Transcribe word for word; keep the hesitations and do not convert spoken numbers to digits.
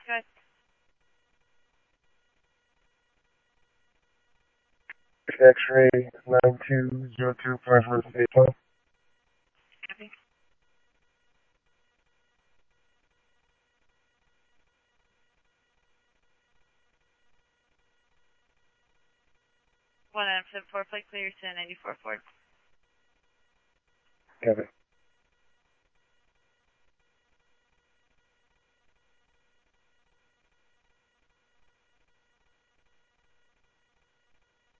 Go ahead. X-ray nine two zero two five four eight five. Copy. One item seven four, flight clear to ninety-four Ford. Copy.